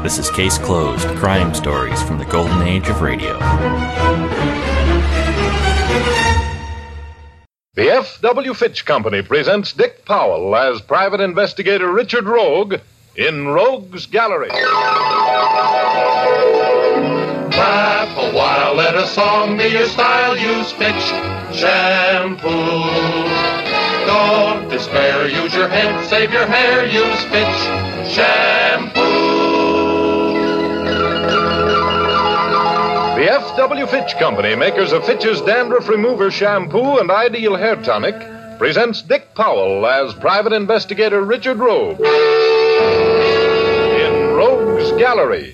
This is Case Closed, crime stories from the golden age of radio. The F.W. Fitch Company presents Dick Powell as Private Investigator Richard Rogue in Rogue's Gallery. Laugh a while, let a song be your style. Use Fitch shampoo. Don't despair, use your head, save your hair. Use Fitch shampoo. The F.W. Fitch Company, makers of Fitch's Dandruff Remover Shampoo and Ideal Hair Tonic, presents Dick Powell as Private Investigator Richard Rogue in Rogue's Gallery.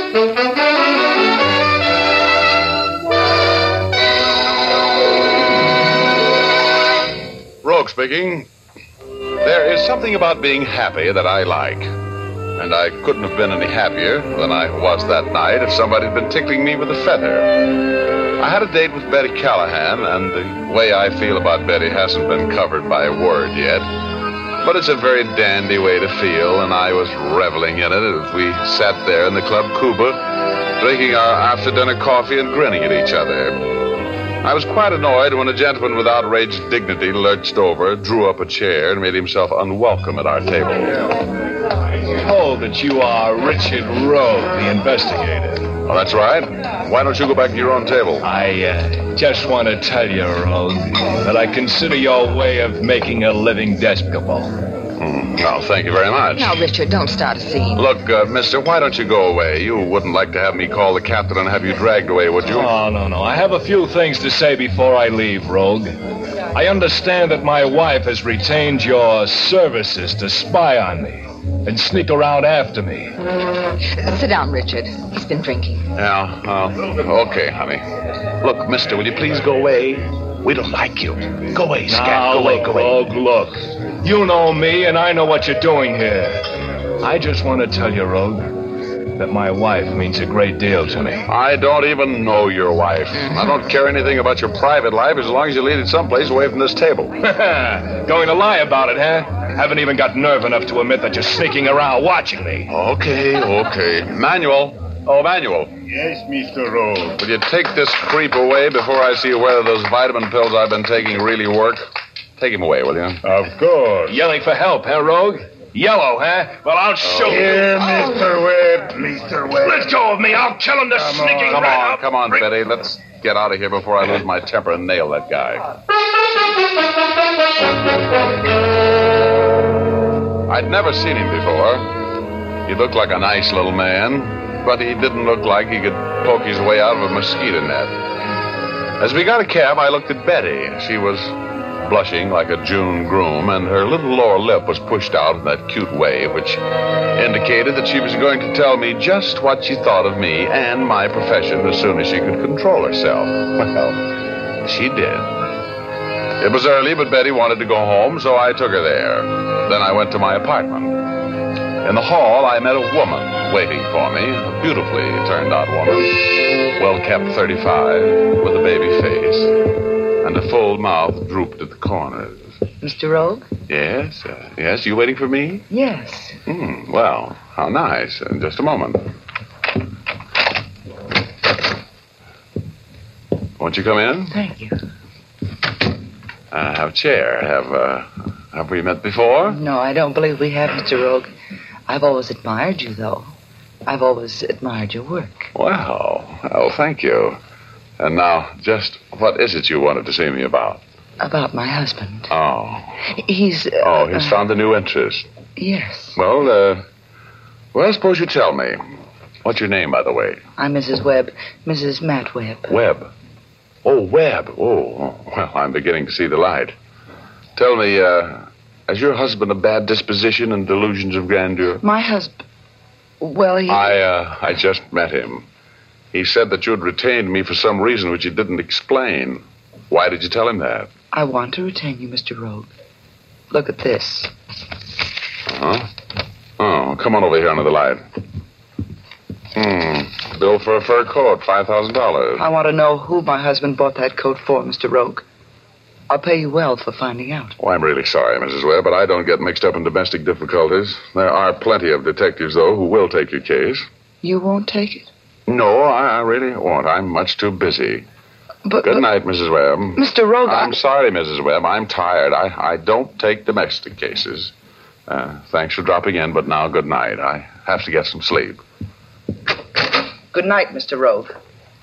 Rogue speaking. There is something about being happy that I like. And I couldn't have been any happier than I was that night if somebody had been tickling me with a feather. I had a date with Betty Callahan, and the way I feel about Betty hasn't been covered by a word yet. But it's a very dandy way to feel, and I was reveling in it as we sat there in the Club Cuba, drinking our after-dinner coffee and grinning at each other. I was quite annoyed when a gentleman with outraged dignity lurched over, drew up a chair, and made himself unwelcome at our table. Told that you are Richard Rogue, the investigator. Oh, that's right. Why don't you go back to your own table? I just want to tell you, Rogue, that I consider your way of making a living despicable. No, thank you very much. Now, Richard, don't start a scene. Look, mister, why don't you go away? You wouldn't like to have me call the captain and have you dragged away, would you? Oh, no. I have a few things to say before I leave, Rogue. I understand that my wife has retained your services to spy on me and sneak around after me. Sit down, Richard. He's been drinking. Yeah, okay, honey. Look, mister, will you please go away? We don't like you. Go away, scat. Now, Go away. Rogue, look. You know me, and I know what you're doing here. I just want to tell you, Rogue, that my wife means a great deal to me. I don't even know your wife. I don't care anything about your private life as long as you lead it someplace away from this table. Going to lie about it, huh? Haven't even got nerve enough to admit that you're sneaking around watching me. Okay. Manuel. Oh, Manuel. Yes, Mr. Rogue. Will you take this creep away before I see whether those vitamin pills I've been taking really work? Take him away, will you? Of course. Yelling for help, huh, Rogue? Yellow, huh? Well, I'll show you. Here, Mr. Webb. Mr. Webb. Let go of me. I'll kill him, the sneaking rat. Come on, Betty. Let's get out of here before I lose my temper and nail that guy. I'd never seen him before. He looked like a nice little man, but he didn't look like he could poke his way out of a mosquito net. As we got a cab, I looked at Betty. She was blushing like a June groom, and her little lower lip was pushed out in that cute way, which indicated that she was going to tell me just what she thought of me and my profession as soon as she could control herself. Well, she did. It was early, but Betty wanted to go home, so I took her there. Then I went to my apartment. In the hall, I met a woman waiting for me, a beautifully turned-out woman, well-kept 35, with a baby face, and a full mouth drooped at the corners. Mr. Rogue? Yes? Yes, you waiting for me? Yes. Well, how nice. Just a moment. Won't you come in? Thank you. Have a chair. Have we met before? No, I don't believe we have, Mr. Rogue. I've always admired you, though. I've always admired your work. Well, thank you. And now, just what is it you wanted to see me about? About my husband. Oh. He's found a new interest. Yes. Well, suppose you tell me. What's your name, by the way? I'm Mrs. Webb. Mrs. Matt Webb. Webb. Oh, Webb. Oh, well, I'm beginning to see the light. Tell me, has your husband a bad disposition and delusions of grandeur? My husband... Well, he... I just met him. He said that you had retained me for some reason which you didn't explain. Why did you tell him that? I want to retain you, Mr. Rogue. Look at this. Uh-huh. Oh, come on over here under the light. Bill for a fur coat, $5,000. I want to know who my husband bought that coat for, Mr. Rogue. I'll pay you well for finding out. Oh, I'm really sorry, Mrs. Webb, but I don't get mixed up in domestic difficulties. There are plenty of detectives, though, who will take your case. You won't take it? No, I really won't. I'm much too busy. But Good night, Mrs. Webb. Mr. Rogue, I'm sorry, Mrs. Webb. I'm tired. I don't take domestic cases. Thanks for dropping in, but now good night. I have to get some sleep. Good night, Mr. Rogue.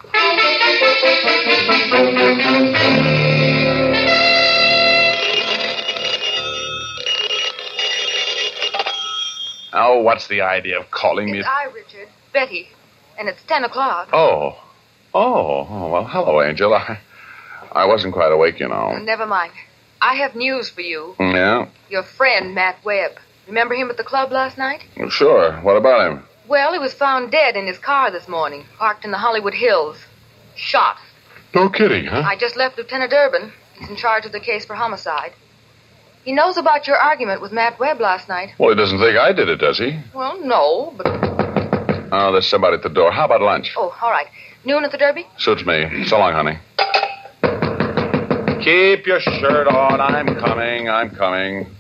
Oh, what's the idea of calling me? It's I, Richard. Betty. And it's 10 o'clock. Oh, well, hello, Angel. I wasn't quite awake, you know. Never mind. I have news for you. Yeah? Your friend, Matt Webb. Remember him at the club last night? Well, sure. What about him? Well, he was found dead in his car this morning, parked in the Hollywood Hills. Shot. No kidding, huh? I just left Lieutenant Urban. He's in charge of the case for homicide. He knows about your argument with Matt Webb last night. Well, he doesn't think I did it, does he? Well, no, but... Oh, there's somebody at the door. How about lunch? Oh, all right. Noon at the Derby? Suits me. So long, honey. Keep your shirt on. I'm coming.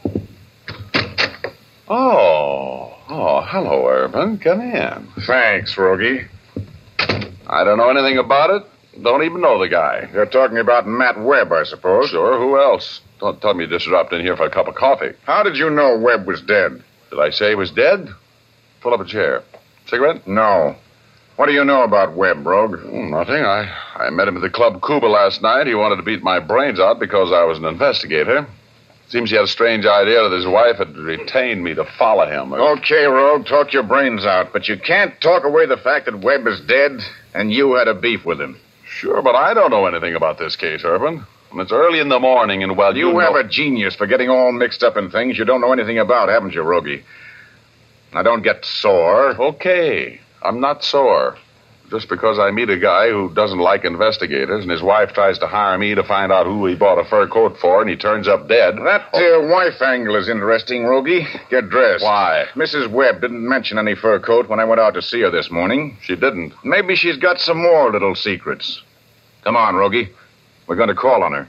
Oh, hello, Urban. Come in. Thanks, Rogie. I don't know anything about it. Don't even know the guy. You're talking about Matt Webb, I suppose. Sure, who else? Don't tell me you just dropped in here for a cup of coffee. How did you know Webb was dead? Did I say he was dead? Pull up a chair. Cigarette? No. What do you know about Webb, Rogue? Nothing. I met him at the Club Cuba last night. He wanted to beat my brains out because I was an investigator. Seems he had a strange idea that his wife had retained me to follow him. Okay, Rogue, talk your brains out, but you can't talk away the fact that Webb is dead and you had a beef with him. Sure, but I don't know anything about this case, Urban. And it's early in the morning, and well, you have a genius for getting all mixed up in things you don't know anything about, haven't you, Rogie? Now, don't get sore. Okay, I'm not sore. Just because I meet a guy who doesn't like investigators and his wife tries to hire me to find out who he bought a fur coat for and he turns up dead. That wife angle is interesting, Rogie. Get dressed. Why? Mrs. Webb didn't mention any fur coat when I went out to see her this morning. She didn't. Maybe she's got some more little secrets. Come on, Rogie. We're going to call on her.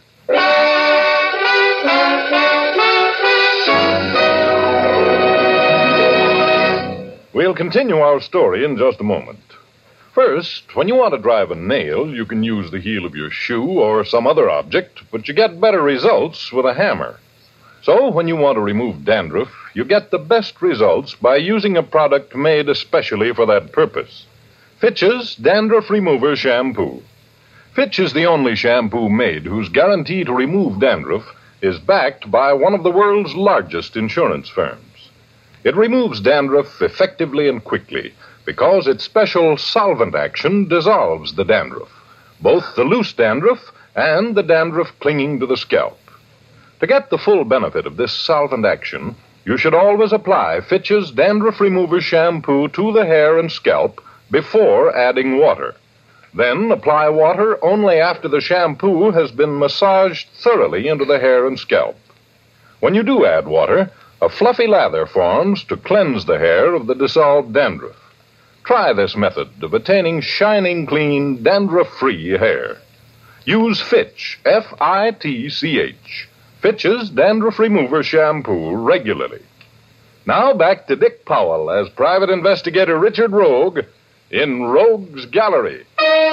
We'll continue our story in just a moment. First, when you want to drive a nail, you can use the heel of your shoe or some other object, but you get better results with a hammer. So, when you want to remove dandruff, you get the best results by using a product made especially for that purpose. Fitch's Dandruff Remover Shampoo. Fitch is the only shampoo made whose guarantee to remove dandruff is backed by one of the world's largest insurance firms. It removes dandruff effectively and quickly because its special solvent action dissolves the dandruff, both the loose dandruff and the dandruff clinging to the scalp. To get the full benefit of this solvent action, you should always apply Fitch's Dandruff Remover Shampoo to the hair and scalp before adding water. Then apply water only after the shampoo has been massaged thoroughly into the hair and scalp. When you do add water, a fluffy lather forms to cleanse the hair of the dissolved dandruff. Try this method of attaining shining, clean, dandruff-free hair. Use Fitch, F-I-T-C-H, Fitch's Dandruff Remover Shampoo regularly. Now back to Dick Powell as Private Investigator Richard Rogue in Rogue's Gallery.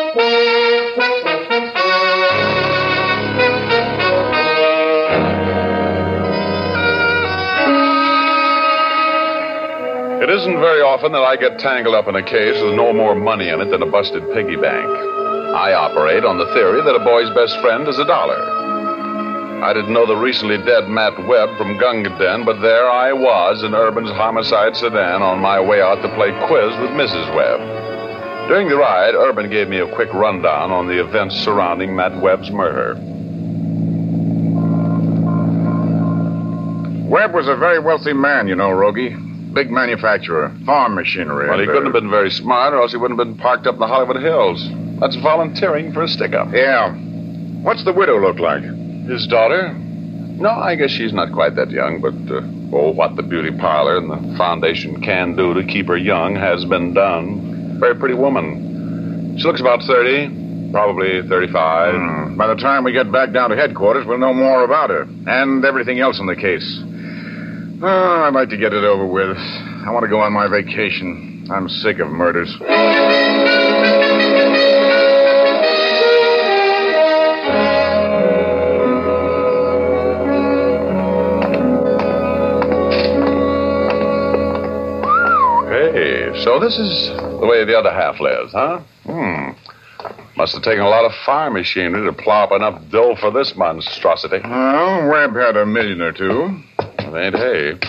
It isn't very often that I get tangled up in a case with no more money in it than a busted piggy bank. I operate on the theory that a boy's best friend is $1. I didn't know the recently dead Matt Webb from Gunga Den, but there I was in Urban's homicide sedan on my way out to play quiz with Mrs. Webb. During the ride, Urban gave me a quick rundown on the events surrounding Matt Webb's murder. Webb was a very wealthy man, you know, Rogie. Big manufacturer, farm machinery. Well, he couldn't have been very smart, or else he wouldn't have been parked up in the Hollywood Hills. That's volunteering for a stick-up. Yeah. What's the widow look like? His daughter? No, I guess she's not quite that young, but, what the beauty parlor and the foundation can do to keep her young has been done. Very pretty woman. She looks about 30, probably 35. By the time we get back down to headquarters, we'll know more about her and everything else in the case. Oh, I'd like to get it over with. I want to go on my vacation. I'm sick of murders. Hey, so this is the way the other half lives, huh? Must have taken a lot of farm machinery to plow up enough dough for this monstrosity. Well, Webb had $1 million or two. It ain't hay.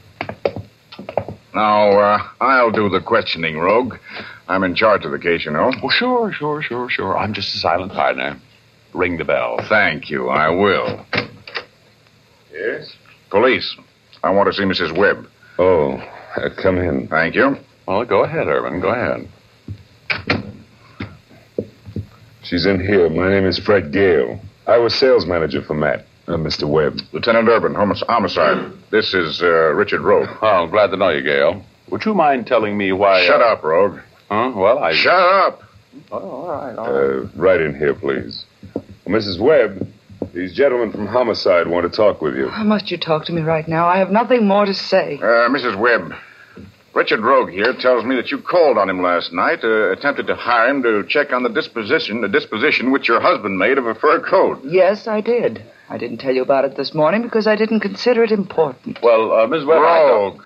Now, I'll do the questioning, Rogue. I'm in charge of the case, you know. Oh, sure. I'm just a silent partner. Ring the bell. Thank you, I will. Yes? Police. I want to see Mrs. Webb. Oh, come in. Thank you. Well, go ahead, Irvin. Go ahead. She's in here. My name is Fred Gale. I was sales manager for Matt, Mr. Webb. Lieutenant Urban, homicide. This is Richard Rogue. Oh, I'm glad to know you, Gale. Would you mind telling me why... Shut up, Rogue. Huh? Well, Shut up! Oh, all right. Right in here, please. Mrs. Webb, these gentlemen from homicide want to talk with you. Must you talk to me right now? I have nothing more to say. Mrs. Webb, Richard Rogue here tells me that you called on him last night, attempted to hire him to check on the disposition which your husband made of a fur coat. Yes, I did. I didn't tell you about it this morning because I didn't consider it important. Well, Miss Webb... Rogue.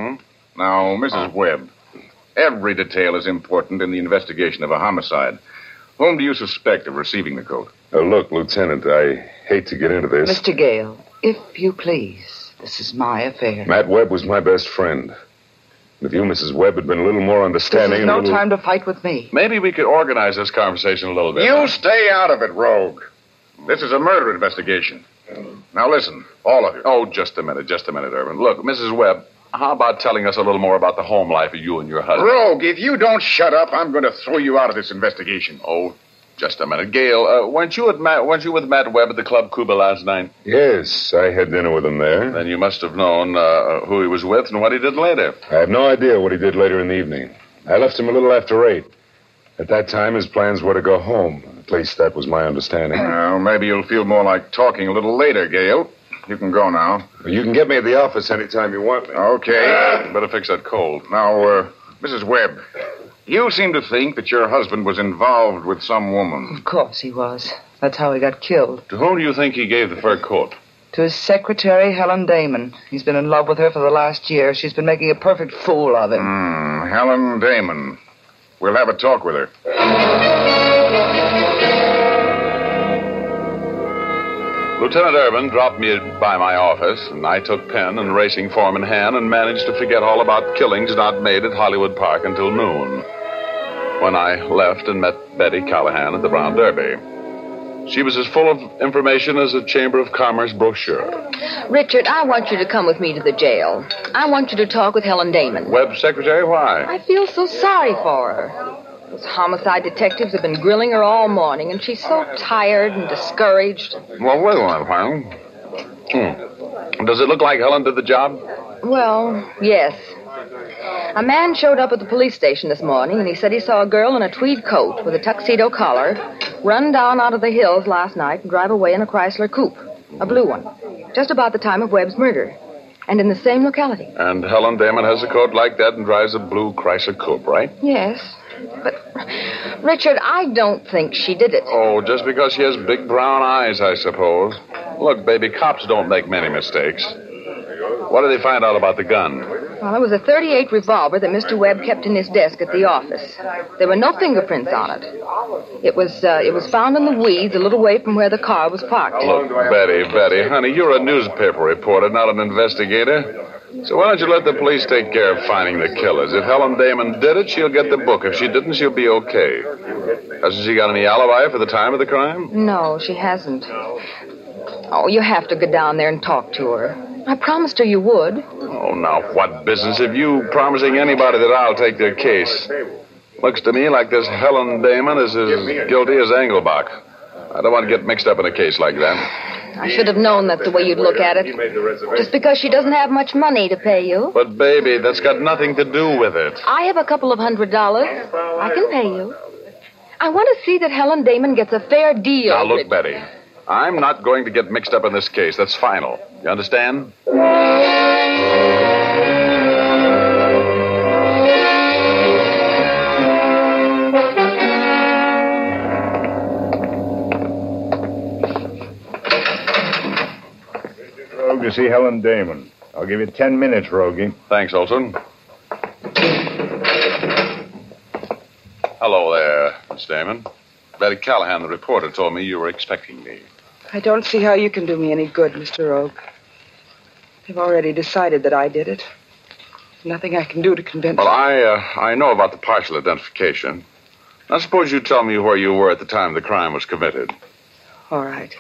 Now, Mrs. Webb, every detail is important in the investigation of a homicide. Whom do you suspect of receiving the coat? Look, Lieutenant, I hate to get into this. Mr. Gale, if you please, this is my affair. Matt Webb was my best friend. If you, Mrs. Webb, had been a little more understanding... This is no time to fight with me. Maybe we could organize this conversation a little bit. You stay out of it, Rogue. This is a murder investigation. Now listen, all of you. Oh, just a minute, Irvin. Look, Mrs. Webb, how about telling us a little more about the home life of you and your husband? Rogue, if you don't shut up, I'm going to throw you out of this investigation. Oh, just a minute. Gale, weren't you with Matt Webb at the Club Cuba last night? Yes, I had dinner with him there. Then you must have known who he was with and what he did later. I have no idea what he did later in the evening. I left him a little after 8. At that time, his plans were to go home. At least that was my understanding. Well, maybe you'll feel more like talking a little later, Gale. You can go now. You can get me at the office anytime you want me. Okay. Better fix that cold. Now, Mrs. Webb, you seem to think that your husband was involved with some woman. Of course he was. That's how he got killed. To whom do you think he gave the fur coat? To his secretary, Helen Damon. He's been in love with her for the last year. She's been making a perfect fool of him. Helen Damon. We'll have a talk with her. Lieutenant Urban dropped me by my office, and I took pen and racing form in hand and managed to forget all about killings not made at Hollywood Park until noon, when I left and met Betty Callahan at the Brown Derby. She was as full of information as a Chamber of Commerce brochure. Richard, I want you to come with me to the jail. I want you to talk with Helen Damon. Webb's secretary? Why? I feel so sorry for her. Those homicide detectives have been grilling her all morning, and she's so tired and discouraged. Well, wait a minute, Helen. Does it look like Helen did the job? Well, yes. A man showed up at the police station this morning, and he said he saw a girl in a tweed coat with a tuxedo collar run down out of the hills last night and drive away in a Chrysler coupe, a blue one, just about the time of Webb's murder, and in the same locality. And Helen Damon has a coat like that and drives a blue Chrysler coupe, right? Yes, but, Richard, I don't think she did it. Oh, just because she has big brown eyes, I suppose. Look, baby, cops don't make many mistakes. What did they find out about the gun? Well, it was a .38 revolver that Mr. Webb kept in his desk at the office. There were no fingerprints on it. It was found in the weeds a little way from where the car was parked. Look, Betty, honey, you're a newspaper reporter, not an investigator. So why don't you let the police take care of finding the killers? If Helen Damon did it, she'll get the book. If she didn't, she'll be okay. Hasn't she got any alibi for the time of the crime? No, she hasn't. Oh, you have to go down there and talk to her. I promised her you would. Oh, now, what business have you promising anybody that I'll take their case? Looks to me like this Helen Damon is as guilty as Engelbach. I don't want to get mixed up in a case like that. I should have known that's the way you'd look at it. Just because she doesn't have much money to pay you. But, baby, that's got nothing to do with it. I have a couple of $100. I can pay you. I want to see that Helen Damon gets a fair deal. Now, look, Betty, I'm not going to get mixed up in this case. That's final. You understand? to see Helen Damon. I'll give you 10 minutes, Rogie. Thanks, Olson. Hello there, Miss Damon. Betty Callahan, the reporter, told me you were expecting me. I don't see how you can do me any good, Mr. Rogue. They've already decided that I did it. Nothing I can do to convince Well, them. I know about the partial identification. Now, suppose you tell me where you were at the time the crime was committed. All right.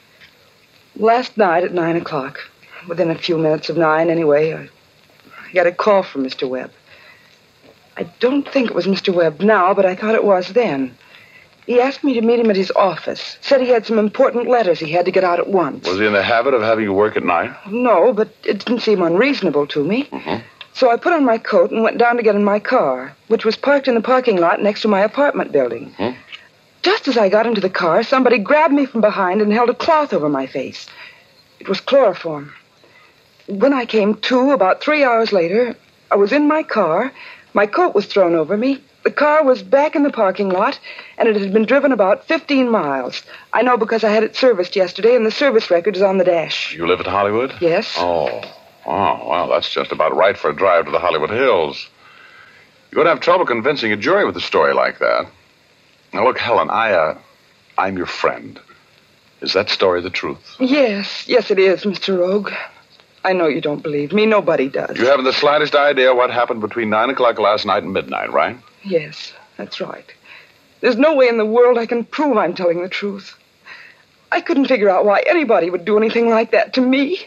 Last night at 9 o'clock, within a few minutes of 9 anyway, I got a call from Mr. Webb. I don't think it was Mr. Webb now, but I thought it was then. He asked me to meet him at his office. Said he had some important letters he had to get out at once. Was he in the habit of having you work at night? No, but it didn't seem unreasonable to me. Mm-hmm. So I put on my coat and went down to get in my car, which was parked in the parking lot next to my apartment building. Mm-hmm. Just as I got into the car, somebody grabbed me from behind and held a cloth over my face. It was chloroform. When I came to, about 3 hours later, I was in my car, my coat was thrown over me, the car was back in the parking lot, and it had been driven about 15 miles. I know because I had it serviced yesterday, and the service record is on the dash. You live at Hollywood? Yes. Oh, well, that's just about right for a drive to the Hollywood Hills. You would have trouble convincing a jury with a story like that. Now, look, Helen, I'm your friend. Is that story the truth? Yes, it is, Mr. Rogue. I know you don't believe me. Nobody does. You haven't the slightest idea what happened between 9 o'clock last night and midnight, right? Yes, that's right. There's no way in the world I can prove I'm telling the truth. I couldn't figure out why anybody would do anything like that to me.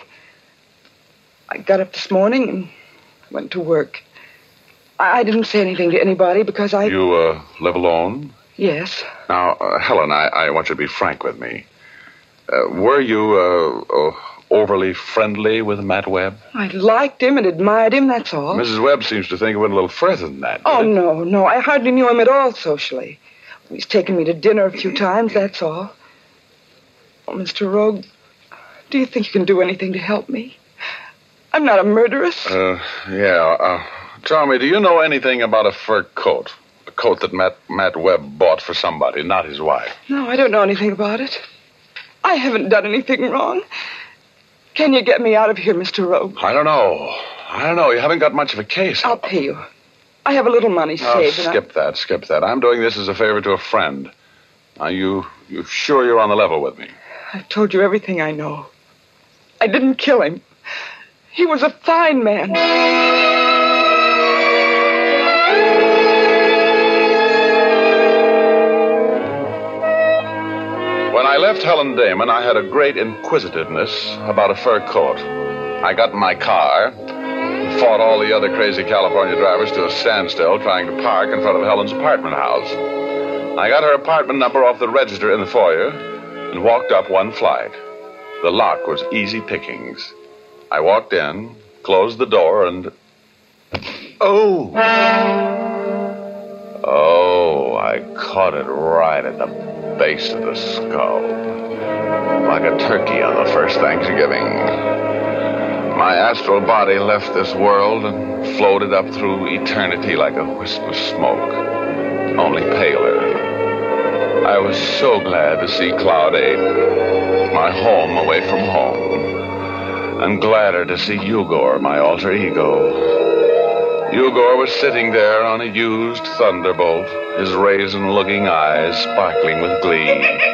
I got up this morning and went to work. I didn't say anything to anybody because I... You, live alone? Yes. Now, Helen, I want you to be frank with me. Were you, overly friendly with Matt Webb? I liked him and admired him, that's all. Mrs. Webb seems to think it went a little further than that. Oh, did it? no. I hardly knew him at all socially. He's taken me to dinner a few times, that's all. Oh, Mr. Rogue, do you think you can do anything to help me? I'm not a murderess. Yeah. Tell me, do you know anything about a fur coat? A coat that Matt Webb bought for somebody, not his wife. No, I don't know anything about it. I haven't done anything wrong. Can you get me out of here, Mr. Rogue? I don't know. You haven't got much of a case. I'll pay you. I have a little money saved. Skip that. I'm doing this as a favor to a friend. Now, you sure you're on the level with me? I've told you everything I know. I didn't kill him. He was a fine man. When I left Helen Damon, I had a great inquisitiveness about a fur coat. I got in my car, fought all the other crazy California drivers to a standstill trying to park in front of Helen's apartment house. I got her apartment number off the register in the foyer and walked up one flight. The lock was easy pickings. I walked in, closed the door, and... Oh, I caught it right at the base of the skull. Like a turkey on the first Thanksgiving. My astral body left this world and floated up through eternity like a wisp of smoke, only paler. I was so glad to see Cloud 8, my home away from home, and gladder to see Ugor, my alter ego. Ugor was sitting there on a used Thunderbolt, his raisin-looking eyes sparkling with glee.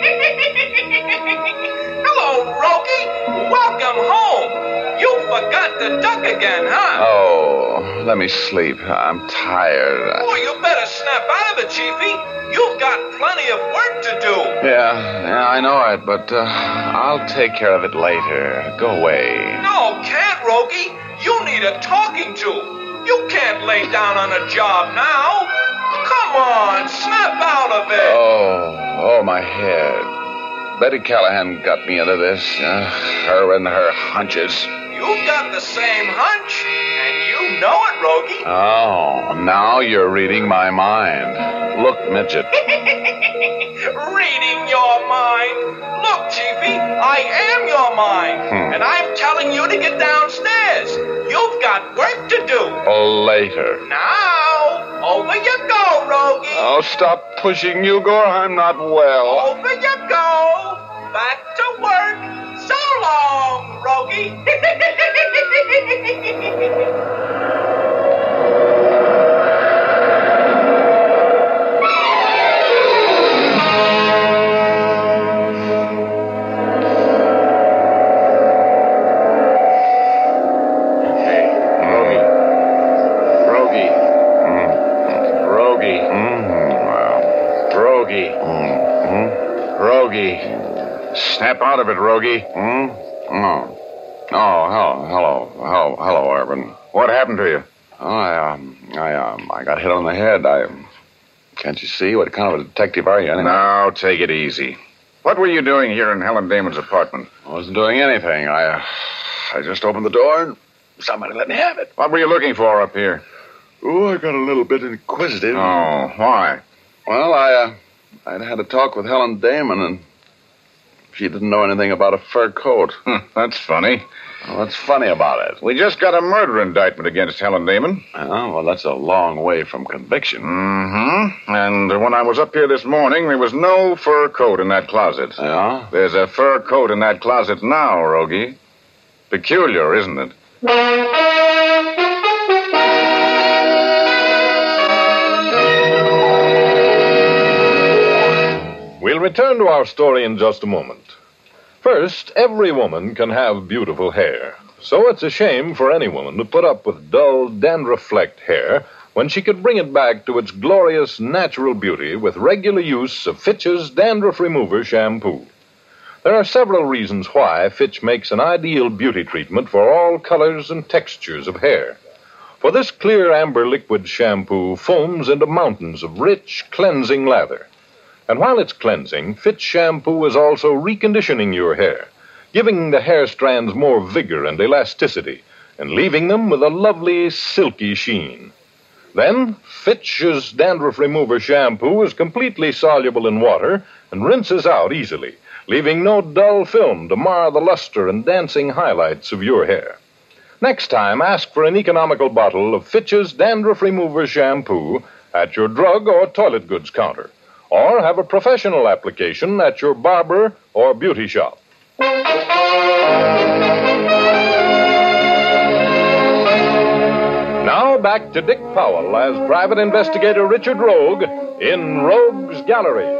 Hello, Rogie. Welcome home. You forgot to duck again, huh? Oh, let me sleep. I'm tired. Oh, you better snap out of it, Chiefy. You've got plenty of work to do. Yeah, I know it, but I'll take care of it later. Go away. No, can't, Rogie. You need a talking to. You can't lay down on a job now. Come on, snap out of it. Oh, my head. Betty Callahan got me into this. Her and her hunches. You've got the same hunch, and you know it, Rogie. Oh, now you're reading my mind. Look, Midget. Reading your mind? Look, Chiefy, I am your mind, and I'm telling you to get downstairs. You've got work to do. Later. Now, over you go, Rogie. Oh, stop pushing, Ugor. I'm not well. Over you go. Back to work. So long, Rogie. Rogie. Rogie. Snap out of it, Rogie. Hello, Urban. What happened to you? I got hit on the head. Can't you see? What kind of a detective are you, anyway? Now, take it easy. What were you doing here in Helen Damon's apartment? I wasn't doing anything. I just opened the door and somebody let me have it. What were you looking for up here? Oh, I got a little bit inquisitive. Oh, why? Well, I'd had a talk with Helen Damon, and she didn't know anything about a fur coat. That's funny. Well, what's funny about it? We just got a murder indictment against Helen Damon. Oh, well, that's a long way from conviction. Mm-hmm. And when I was up here this morning, there was no fur coat in that closet. Yeah? There's a fur coat in that closet now, Rogie. Peculiar, isn't it? We'll return to our story in just a moment. First, every woman can have beautiful hair. So it's a shame for any woman to put up with dull, dandruff-flecked hair when she could bring it back to its glorious natural beauty with regular use of Fitch's Dandruff Remover Shampoo. There are several reasons why Fitch makes an ideal beauty treatment for all colors and textures of hair. For this clear amber liquid shampoo foams into mountains of rich, cleansing lather. And while it's cleansing, Fitch shampoo is also reconditioning your hair, giving the hair strands more vigor and elasticity, and leaving them with a lovely, silky sheen. Then, Fitch's Dandruff Remover Shampoo is completely soluble in water and rinses out easily, leaving no dull film to mar the luster and dancing highlights of your hair. Next time, ask for an economical bottle of Fitch's Dandruff Remover Shampoo at your drug or toilet goods counter, or have a professional application at your barber or beauty shop. Now back to Dick Powell as Private Investigator Richard Rogue in Rogue's Gallery.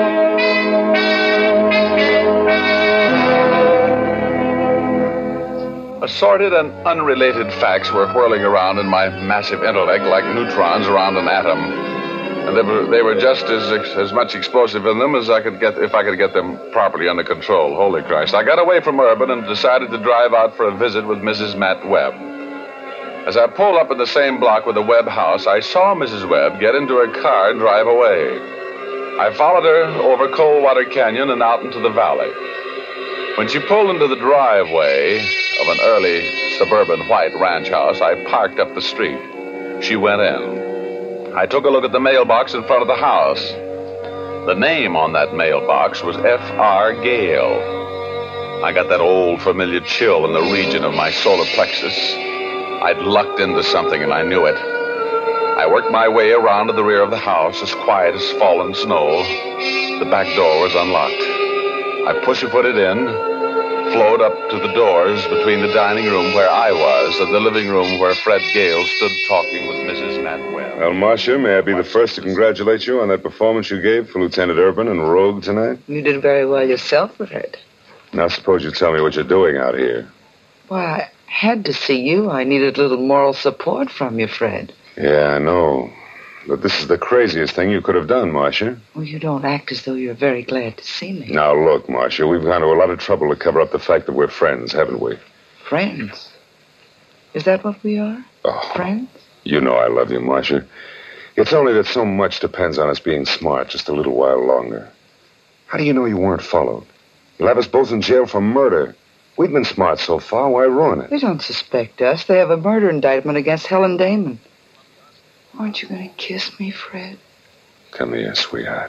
Assorted and unrelated facts were whirling around in my massive intellect like neutrons around an atom. And they were just as much explosive in them as I could get if I could get them properly under control. Holy Christ. I got away from Urban and decided to drive out for a visit with Mrs. Matt Webb. As I pulled up at the same block with the Webb house, I saw Mrs. Webb get into her car and drive away. I followed her over Coldwater Canyon and out into the valley. When she pulled into the driveway of an early suburban white ranch house, I parked up the street. She went in. I took a look at the mailbox in front of the house. The name on that mailbox was F.R. Gale. I got that old familiar chill in the region of my solar plexus. I'd lucked into something and I knew it. I worked my way around to the rear of the house, as quiet as fallen snow. The back door was unlocked. I pussyfooted in, flowed up to the doors between the dining room where I was and the living room where Fred Gale stood talking with Mrs. Matt Webb. Well, Marcia, may I be the first to congratulate you on that performance you gave for Lieutenant Urban and Rogue tonight? You did very well yourself, Fred. Now, suppose you tell me what you're doing out here. Why, I had to see you. I needed a little moral support from you, Fred. Yeah, I know. But this is the craziest thing you could have done, Marcia. Well, you don't act as though you're very glad to see me. Now, look, Marcia, we've gone to a lot of trouble to cover up the fact that we're friends, haven't we? Friends? Is that what we are? Oh, friends? You know I love you, Marcia. It's only that so much depends on us being smart just a little while longer. How do you know you weren't followed? You'll have us both in jail for murder. We've been smart so far. Why ruin it? They don't suspect us. They have a murder indictment against Helen Damon. Aren't you going to kiss me, Fred? Come here, sweetheart.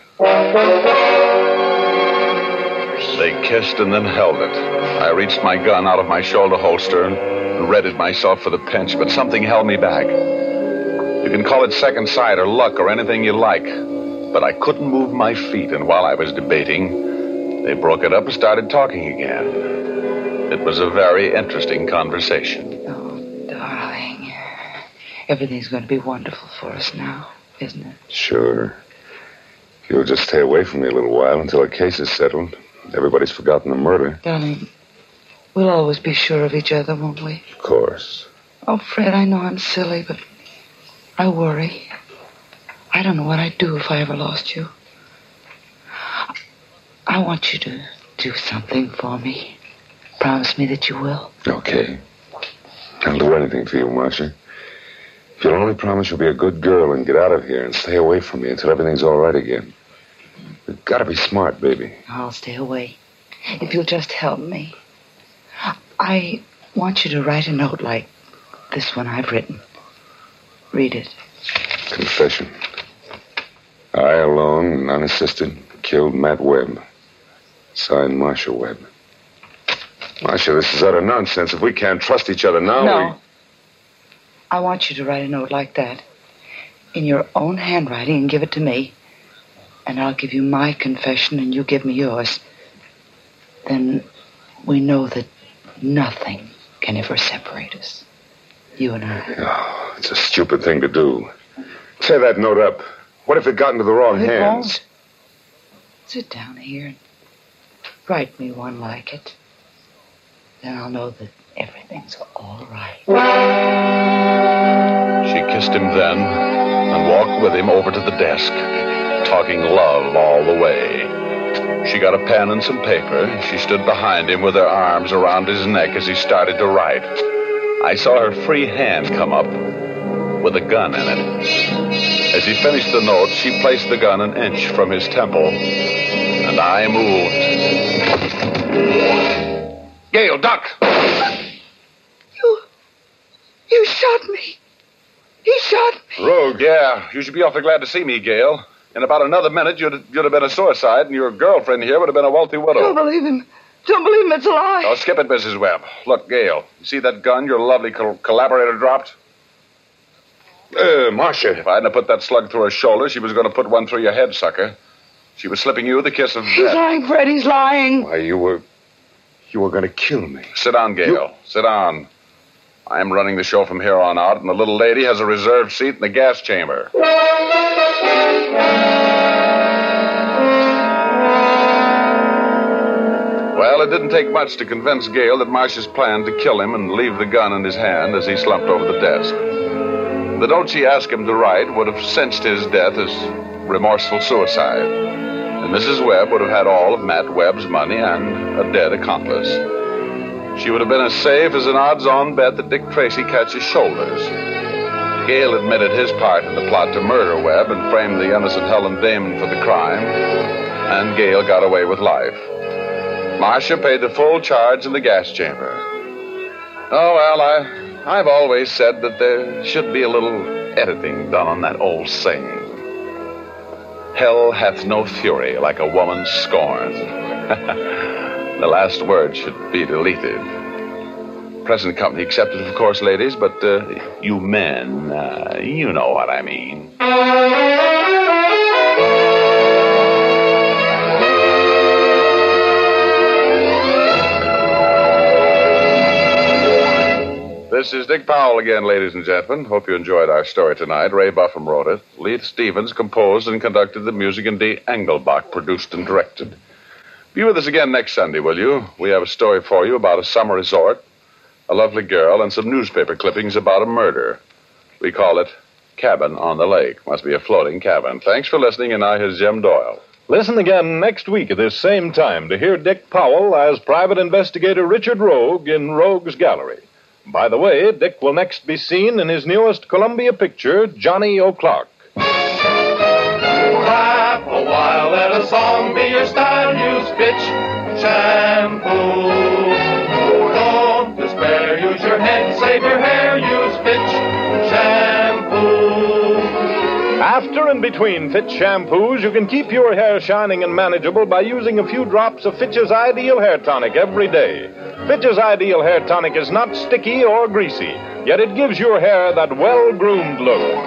They kissed and then held it. I reached my gun out of my shoulder holster and readied myself for the pinch, but something held me back. You can call it second sight or luck or anything you like, but I couldn't move my feet, and while I was debating, they broke it up and started talking again. It was a very interesting conversation. Oh, darling. Everything's going to be wonderful for us now, isn't it? Sure. If you'll just stay away from me a little while until the case is settled. Everybody's forgotten the murder. Darling, we'll always be sure of each other, won't we? Of course. Oh, Fred, I know I'm silly, but I worry. I don't know what I'd do if I ever lost you. I want you to do something for me. Promise me that you will. Okay. I'll do anything for you, Marcia. If you'll only promise you'll be a good girl and get out of here and stay away from me until everything's all right again. You've got to be smart, baby. I'll stay away. If you'll just help me. I want you to write a note like this one I've written. Read it. Confession. I alone, unassisted, killed Matt Webb. Signed, Marcia Webb. Marcia, this is utter nonsense. If we can't trust each other now, No. I want you to write a note like that. In your own handwriting and give it to me. And I'll give you my confession and you give me yours. Then we know that nothing can ever separate us. You and I. Oh, it's a stupid thing to do. Tear that note up. What if it got into the wrong It hands? won't. Sit down here and write me one like it. Then I'll know that everything's all right. She kissed him then and walked with him over to the desk, talking love all the way. She got a pen and some paper. She stood behind him with her arms around his neck as he started to write. I saw her free hand come up with a gun in it. As he finished the note, she placed the gun an inch from his temple, and I moved. Gale, duck! You shot me. He shot me. Rogue, yeah. You should be awfully glad to see me, Gale. In about another minute, you'd have been a suicide, and your girlfriend here would have been a wealthy widow. Don't believe him. Don't believe him. It's a lie. Oh, skip it, Mrs. Webb. Look, Gale, you see that gun your lovely collaborator dropped? Marcia. If I hadn't put that slug through her shoulder, she was going to put one through your head, sucker. She was slipping you the kiss of He's death. lying, Fred. He's lying. Why, you were going to kill me. Sit down, Gale. Sit down. I'm running the show from here on out, and the little lady has a reserved seat in the gas chamber. Well, it didn't take much to convince Gale that Marcia's plan to kill him and leave the gun in his hand as he slumped over the desk. The note she asked him to write would have cinched his death as remorseful suicide. And Mrs. Webb would have had all of Matt Webb's money and a dead accomplice. She would have been as safe as an odds-on bet that Dick Tracy catches shoulders. Gale admitted his part in the plot to murder Webb and framed the innocent Helen Damon for the crime, and Gale got away with life. Marcia paid the full charge in the gas chamber. Oh, well, I've always said that there should be a little editing done on that old saying. Hell hath no fury like a woman's scorn. The last word should be deleted. Present company accepted, of course, ladies, but you men, you know what I mean. This is Dick Powell again, ladies and gentlemen. Hope you enjoyed our story tonight. Ray Buffum wrote it. Leith Stevens composed and conducted the music, and Dee Engelbach produced and directed. Be with us again next Sunday, will you? We have a story for you about a summer resort, a lovely girl, and some newspaper clippings about a murder. We call it Cabin on the Lake. Must be a floating cabin. Thanks for listening, and now here's Jim Doyle. Listen again next week at this same time to hear Dick Powell as Private Investigator Richard Rogue in Rogue's Gallery. By the way, Dick will next be seen in his newest Columbia picture, Johnny O'Clark. Laugh a while, let a song be your style. Use Fitch shampoo. Don't despair, use your head, save your hair. Use Fitch shampoo. After and between Fitch shampoos, you can keep your hair shining and manageable by using a few drops of Fitch's Ideal Hair Tonic every day. Fitch's Ideal Hair Tonic is not sticky or greasy, yet it gives your hair that well-groomed look.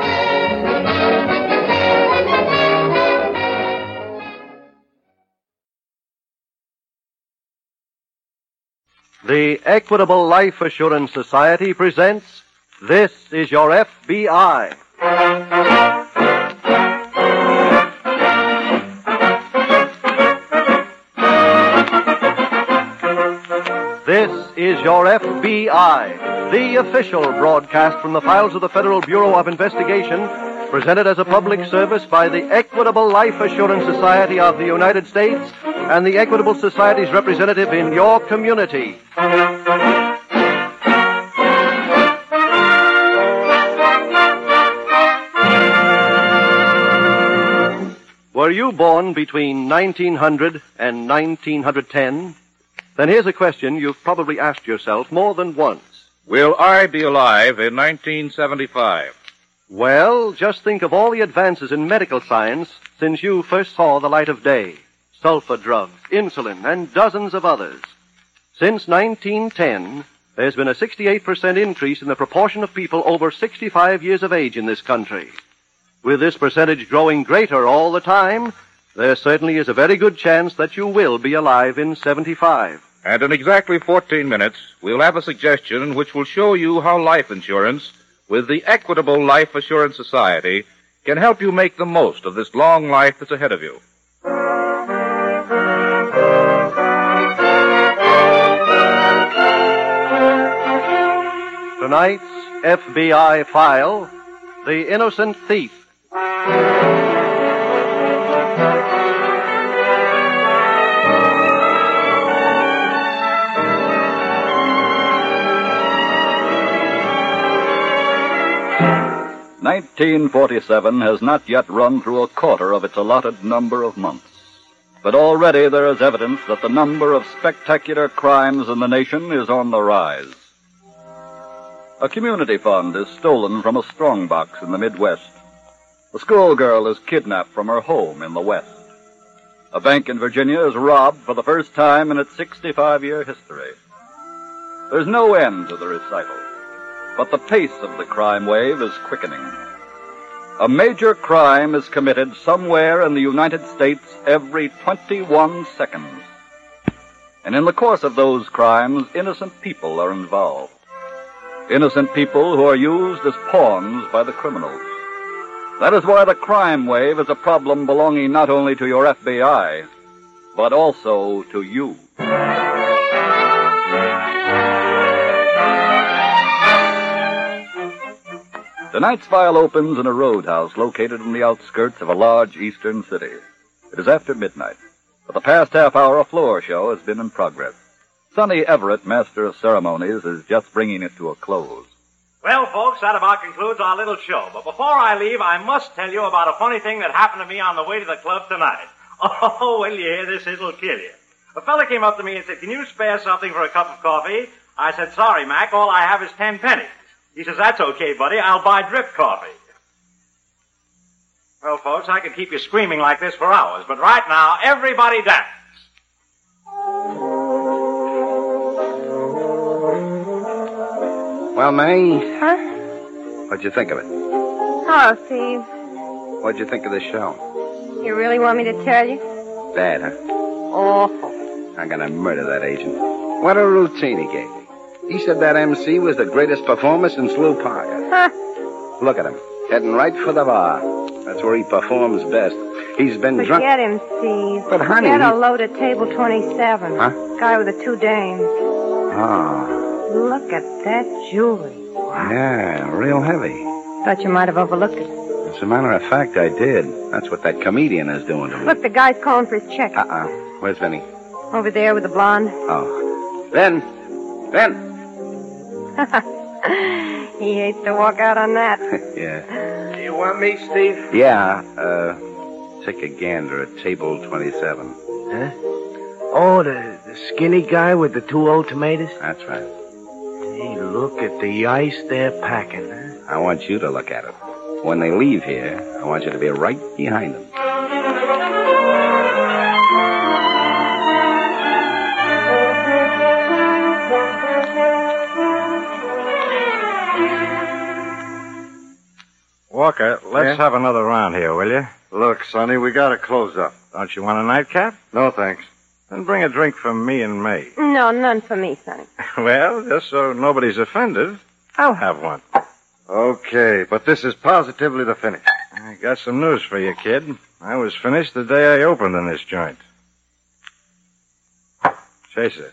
The Equitable Life Assurance Society presents This Is Your FBI. This is Your FBI, the official broadcast from the files of the Federal Bureau of Investigation, presented as a public service by the Equitable Life Assurance Society of the United States and the Equitable Society's representative in your community. Were you born between 1900 and 1910? Then here's a question you've probably asked yourself more than once. Will I be alive in 1975? Well, just think of all the advances in medical science since you first saw the light of day. Sulfa drugs, insulin, and dozens of others. Since 1910, there's been a 68% increase in the proportion of people over 65 years of age in this country. With this percentage growing greater all the time, there certainly is a very good chance that you will be alive in 75. And in exactly 14 minutes, we'll have a suggestion which will show you how life insurance with the Equitable Life Assurance Society can help you make the most of this long life that's ahead of you. Tonight's FBI file, The Innocent Thief. "1947 has not yet run through a quarter of its allotted number of months. But already there is evidence that the number of spectacular crimes in the nation is on the rise. A community fund is stolen from a strongbox in the Midwest. A schoolgirl is kidnapped from her home in the West. A bank in Virginia is robbed for the first time in its 65-year history. There's no end to the recital, but the pace of the crime wave is quickening. A major crime is committed somewhere in the United States every 21 seconds. And in the course of those crimes, innocent people are involved. Innocent people who are used as pawns by the criminals. That is why the crime wave is a problem belonging not only to your FBI, but also to you. Tonight's file opens in a roadhouse located in the outskirts of a large eastern city. It is after midnight. For the past half hour, a floor show has been in progress. Sonny Everett, master of ceremonies, is just bringing it to a close. Well, folks, that about concludes our little show. But before I leave, I must tell you about a funny thing that happened to me on the way to the club tonight. Oh, when you hear this, it'll kill you. A fella came up to me and said, "Can you spare something for a cup of coffee?" I said, "Sorry, Mac, all I have is 10 pennies. He says, "That's okay, buddy. I'll buy drip coffee." Well, folks, I could keep you screaming like this for hours, but right now, everybody dance. Well, May, Huh? what'd you think of it? Hello, Steve. What'd you think of the show? You really want me to tell you? Bad, huh? Awful. I'm gonna murder that agent. What a routine he gave me. He said that MC was the greatest performance in Slough Park. Huh? Look at him, heading right for the bar. That's where he performs best. He's been drunk. Forget him, Steve. But, honey, Forget a he- load at table 27. Huh? Guy with the 2 dames. Oh, Look at that jewelry. yeah, real heavy. Thought you might have overlooked it. As a matter of fact, I did. That's what that comedian is doing to me. Look, the guy's calling for his check. Where's Vinny? Over there with the blonde. Oh. Ben! He hates to walk out on that. Yeah. You want me, Steve? Yeah, take a gander at table 27. Huh? Oh, the skinny guy with the 2 old tomatoes? That's right. Hey, look at the ice they're packing, huh? I want you to look at it. When they leave here, I want you to be right behind them. Walker, let's have another round here, will you? Look, Sonny, we gotta close up. Don't you want a nightcap? No, thanks. Then bring a drink for me and May. No, none for me, Sonny. Well, just so nobody's offended, I'll have one. Okay, but this is positively the finish. I got some news for you, kid. I was finished the day I opened in this joint. Chaser.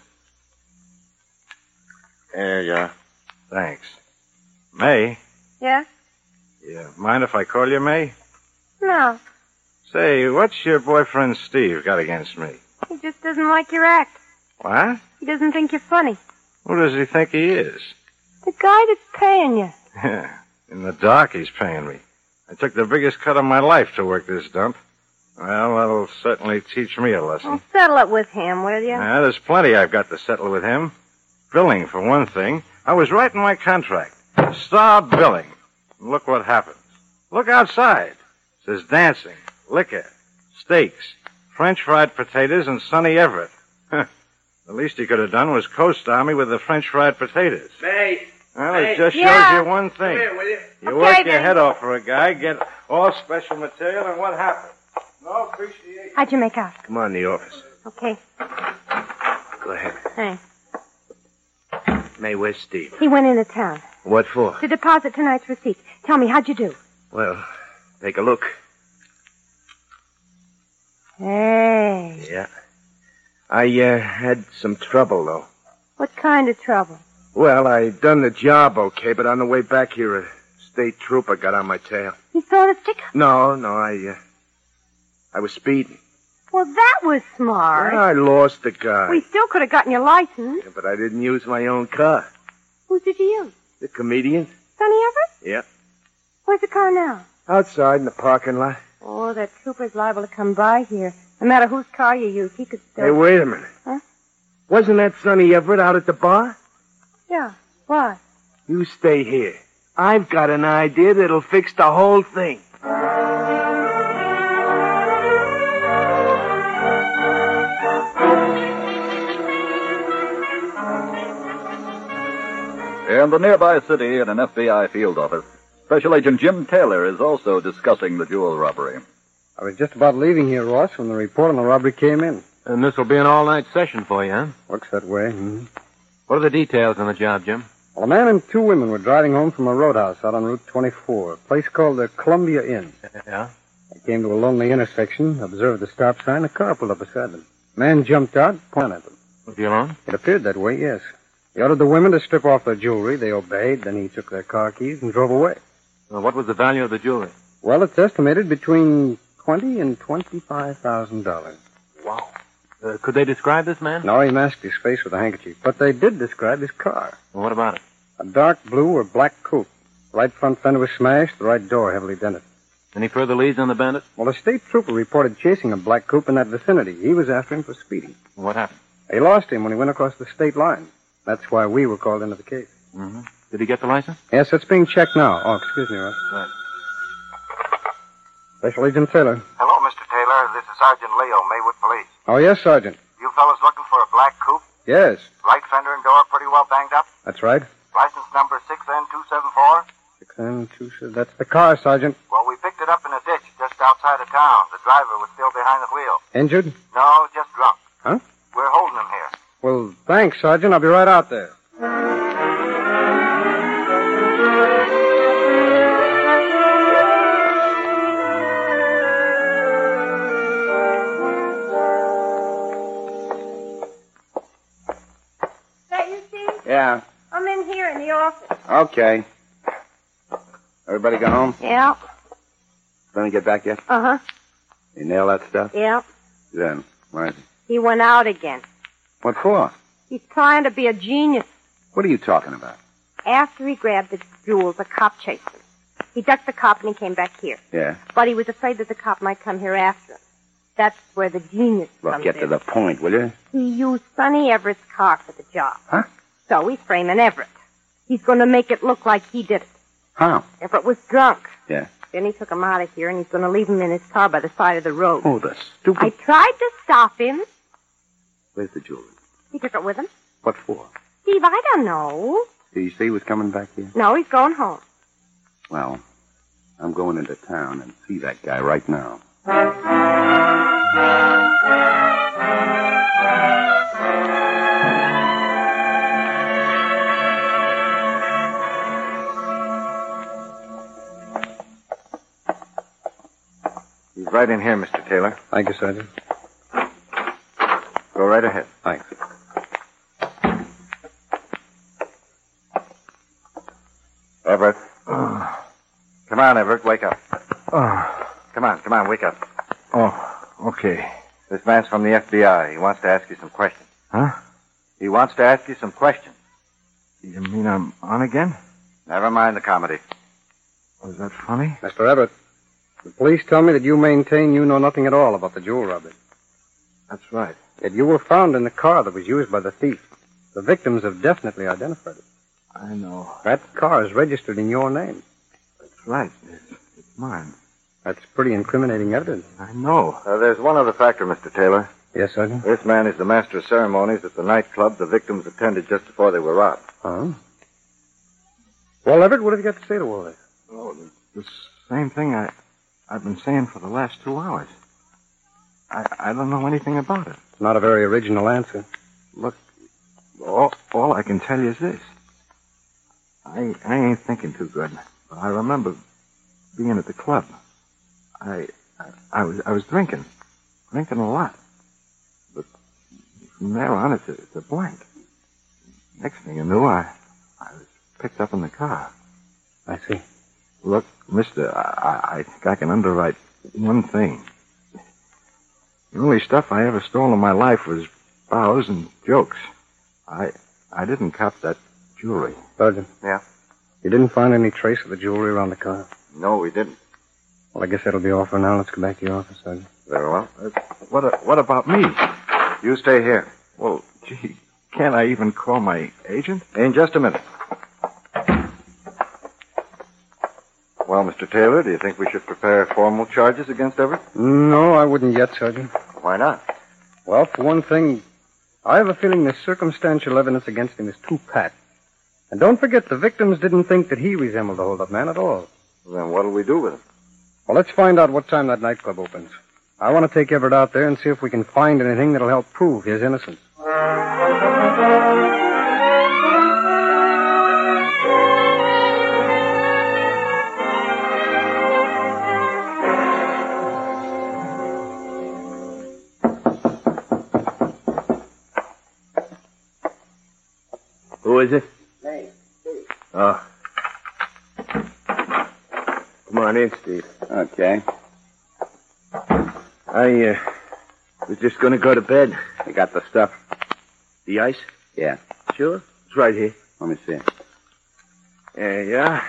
There you are. Thanks. May, Yeah? you mind if I call you May? No. Say, what's your boyfriend Steve got against me? He just doesn't like your act. What? He doesn't think you're funny. Who does he think he is? The guy that's paying you. In the dark, he's paying me. I took the biggest cut of my life to work this dump. Well, that'll certainly teach me a lesson. Well, settle it with him, will you? There's plenty I've got to settle with him. Billing, for one thing. I was right in my contract. Star billing. Look what happens. Look outside. It says dancing, liquor, steaks, French fried potatoes, and Sonny Everett. The least he could have done was co-star me with the French fried potatoes. May. Well, it just shows you one thing. Come here, will you? You work your head off for a guy, get all special material, and what happens? No appreciation. How'd you make out? Come on in the office. Okay. Go ahead. Thanks. May, where's Steve? He went into town What for? to deposit tonight's receipt. Tell me, how'd you do? Well, take a look. Hey. Yeah. I had some trouble, though. What kind of trouble? Well, I done the job okay, but on the way back here, a state trooper got on my tail. He saw the sticker? No, I was speeding. Well, that was smart. I lost the guy. We still could have gotten your license. Yeah, but I didn't use my own car. Whose did you use? The comedian? Sonny Everett? Yeah. Where's the car now? Outside in the parking lot. Oh, that trooper's liable to come by here. No matter whose car you use, he could still... Hey, wait a minute. Huh? Wasn't that Sonny Everett out at the bar? Yeah. Why? You stay here. I've got an idea that'll fix the whole thing. In the nearby city, in an FBI field office, Special Agent Jim Taylor is also discussing the jewel robbery. I was just about leaving here, Ross, when the report on the robbery came in. And this will be an all-night session for you, huh? Looks that way. Mm-hmm. What are the details on the job, Jim? Well, a man and two women were driving home from a roadhouse out on Route 24, a place called the Columbia Inn. Yeah? They came to a lonely intersection, observed the stop sign, a car pulled up beside them. Man jumped out, pointed at them. Was he alone? It appeared that way, yes. He ordered the women to strip off their jewelry. They obeyed. Then he took their car keys and drove away. Well, what was the value of the jewelry? Well, it's estimated between $20,000 and $25,000. Wow. Could they describe this man? No, he masked his face with a handkerchief. But they did describe his car. Well, what about it? A dark blue or black coupe. Right front fender was smashed, the right door heavily dented. Any further leads on the bandit? Well, a state trooper reported chasing a black coupe in that vicinity. He was after him for speeding. What happened? They lost him when he went across the state line. That's why we were called into the case. Mm-hmm. Did he get the license? Yes, it's being checked now. Oh, excuse me, Russ. Right. Special Agent Taylor. Hello, Mr. Taylor. This is Sergeant Leo, Maywood Police. Oh, yes, Sergeant. You fellas looking for a black coupe? Yes, Right fender and door pretty well banged up? that's right. License number 6N274? 6N2, that's the car, Sergeant. Well, we picked it up in a ditch just outside of town. The driver was still behind the wheel. Injured? No, just drunk. Huh? We're holding him here. Well, thanks, Sergeant. I'll be right out there. That you, Steve? Yeah. I'm in here in the office. Okay. Everybody go home? Yeah. Gonna get back yet? Uh-huh. You nail that stuff? Yeah. Then, where is he? He went out again. What for? He's trying to be a genius. What are you talking about? After he grabbed the jewels, a cop chased him. He ducked the cop and he came back here. Yeah. But he was afraid that the cop might come here after him. That's where the genius Look, comes get in. to the point, will you? He used Sonny Everett's car for the job. Huh? So he's framing Everett. He's going to make it look like he did it. How? Everett was drunk. Yeah. Then he took him out of here, and he's going to leave him in his car by the side of the road. Oh, the stupid... I tried to stop him. Where's the jewelry? He took it with him. What for? Steve, I don't know. Did you say he was coming back here? No, he's going home. Well, I'm going into town and see that guy right now. right in here, Mr. Taylor. Thank you, Sergeant. Go right ahead. Thanks. Everett. Come on, Everett, wake up. Come on, wake up. Oh, okay. This man's from the FBI. He wants to ask you some questions. Huh? He wants to ask you some questions. You mean I'm on again? Never mind the comedy. Was that funny? Mr. Everett, the police tell me that you maintain you know nothing at all about the jewel robbery. That's right. Yet you were found in the car that was used by the thief. The victims have definitely identified it. I know. That car is registered in your name. That's right. It's mine. That's pretty incriminating evidence. I know. There's one other factor, Mr. Taylor. Yes, Sergeant? This man is the master of ceremonies at the nightclub the victims attended just before they were robbed. Oh? Well, Everett, what have you got to say to all this? Oh, the same thing I've been saying for the last 2 hours. I don't know anything about it. It's not a very original answer. Look, all I can tell you is this. I ain't thinking too good, but I remember being at the club. I was drinking a lot. But from there on, it's a blank. Next thing you knew, I was picked up in the car. I see. Look, mister, I think I can underwrite one thing. The only stuff I ever stole in my life was bows and jokes. I didn't cop that jewelry. Sergeant? Yeah? You didn't find any trace of the jewelry around the car? No, we didn't. Well, I guess that'll be all for now. Let's go back to your office, Sergeant. Very well. What about me? You stay here. Well, gee, can't I even call my agent? In just a minute. Well, Mr. Taylor, do you think we should prepare formal charges against Everett? No, I wouldn't yet, Sergeant. Why not? Well, for one thing, I have a feeling the circumstantial evidence against him is too pat. And don't forget, the victims didn't think that he resembled the hold-up man at all. Then what'll we do with him? Well, let's find out what time that nightclub opens. I want to take Everett out there and see if we can find anything that'll help prove his innocence. Who is it? Hey, Steve. Oh. Come on in, Steve. Okay. I was just going to go to bed. You got the stuff? The ice? Yeah. Sure. It's right here. Let me see. There you are.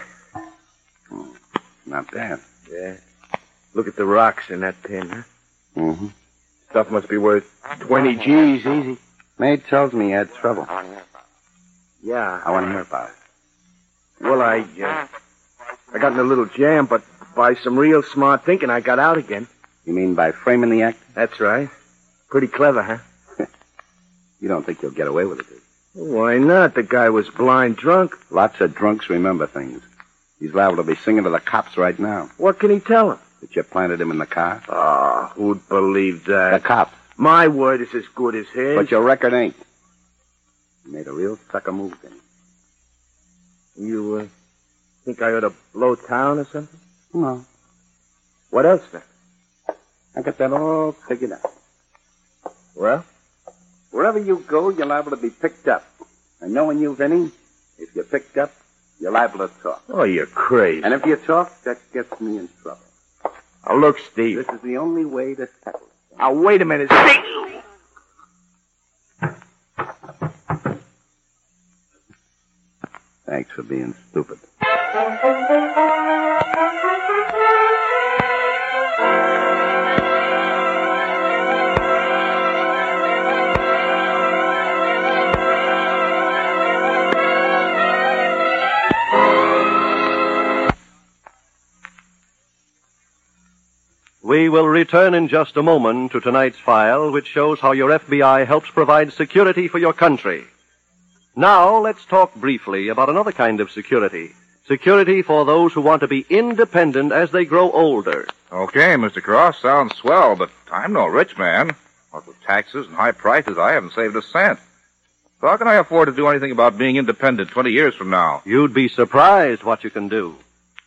Not bad. Yeah. Look at the rocks in that pin, huh? Mm-hmm. Stuff must be worth 20 G's easy. Maid tells me you had trouble. Yeah. I want to hear about it. Well, I got in a little jam, but by some real smart thinking, I got out again. You mean by framing the act? That's right. Pretty clever, huh? You don't think you'll get away with it, do you? Why not? The guy was blind drunk. Lots of drunks remember things. He's liable to be singing to the cops right now. What can he tell them? That you planted him in the car? Oh, who'd believe that? The cops. My word is as good as his. But your record ain't. You made a real sucker move then. You, think I ought to blow town or something? No. What else, then? I got that all figured out. Well? Wherever you go, you're liable to be picked up. And knowing you, Vinny, if you're picked up, you're liable to talk. Oh, you're crazy. And if you talk, that gets me in trouble. Now, look, Steve. This is the only way to settle it. Now, wait a minute, Steve. Thanks for being stupid. We will return in just a moment to tonight's file, which shows how your FBI helps provide security for your country. Now, let's talk briefly about another kind of security. Security for those who want to be independent as they grow older. Okay, Mr. Cross, sounds swell, but I'm no rich man. What with taxes and high prices, I haven't saved a cent. So how can I afford to do anything about being independent 20 years from now? You'd be surprised what you can do.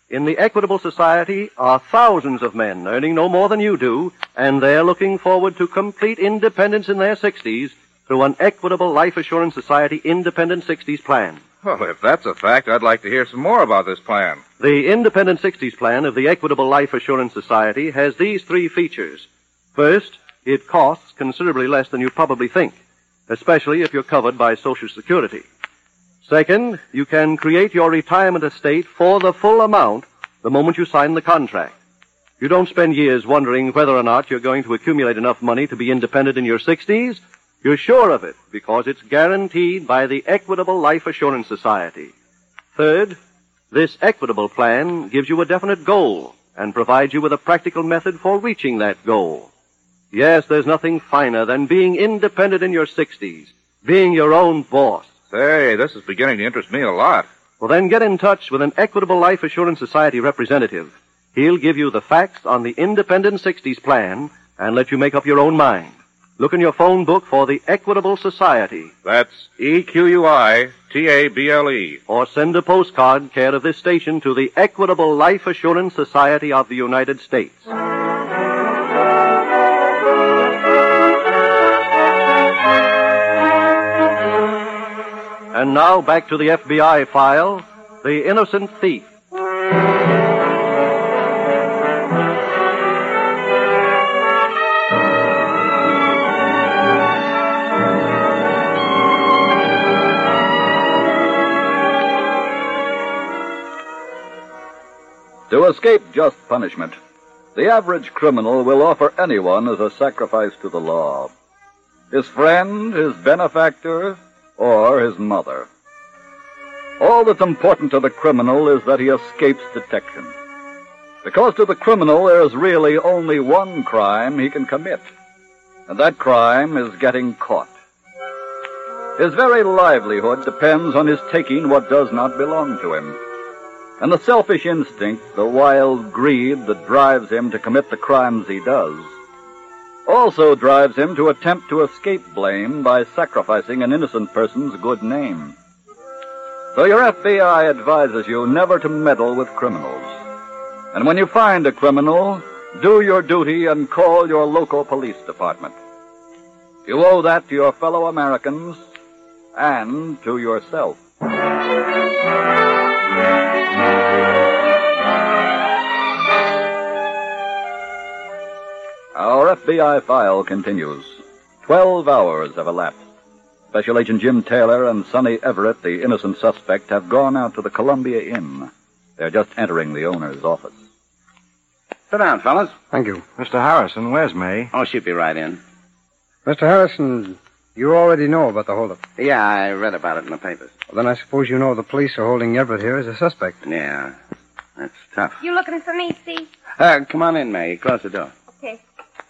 In the Equitable Society are thousands of men earning no more than you do, and they're looking forward to complete independence in their 60s through an Equitable Life Assurance Society Independent 60s plan. Well, if that's a fact, I'd like to hear some more about this plan. The Independent 60s plan of the Equitable Life Assurance Society has these 3 features. First, it costs considerably less than you probably think, especially if you're covered by Social Security. Second, you can create your retirement estate for the full amount the moment you sign the contract. You don't spend years wondering whether or not you're going to accumulate enough money to be independent in your 60s. You're sure of it because it's guaranteed by the Equitable Life Assurance Society. Third, this Equitable plan gives you a definite goal and provides you with a practical method for reaching that goal. Yes, there's nothing finer than being independent in your 60s, being your own boss. Say, this is beginning to interest me a lot. Well, then get in touch with an Equitable Life Assurance Society representative. He'll give you the facts on the Independent 60s plan and let you make up your own mind. Look in your phone book for the Equitable Society. That's EQUITABLE. Or send a postcard care of this station to the Equitable Life Assurance Society of the United States. And now back to the FBI file, The Innocent Thief. To escape just punishment, the average criminal will offer anyone as a sacrifice to the law. His friend, his benefactor, or his mother. All that's important to the criminal is that he escapes detection. Because to the criminal there is really only one crime he can commit, and that crime is getting caught. His very livelihood depends on his taking what does not belong to him. And the selfish instinct, the wild greed that drives him to commit the crimes he does, also drives him to attempt to escape blame by sacrificing an innocent person's good name. So your FBI advises you never to meddle with criminals. And when you find a criminal, do your duty and call your local police department. You owe that to your fellow Americans and to yourself. Our FBI file continues. 12 hours have elapsed. Special Agent Jim Taylor and Sonny Everett, the innocent suspect, have gone out to the Columbia Inn. They're just entering the owner's office. Sit down, fellas. Thank you. Mr. Harrison, where's May? Oh, she'll be right in. Mr. Harrison, you already know about the holdup. Yeah, I read about it in the papers. Well, then I suppose you know the police are holding Everett here as a suspect. Yeah, that's tough. You looking for me, Steve? Come on in, May. Close the door. Okay.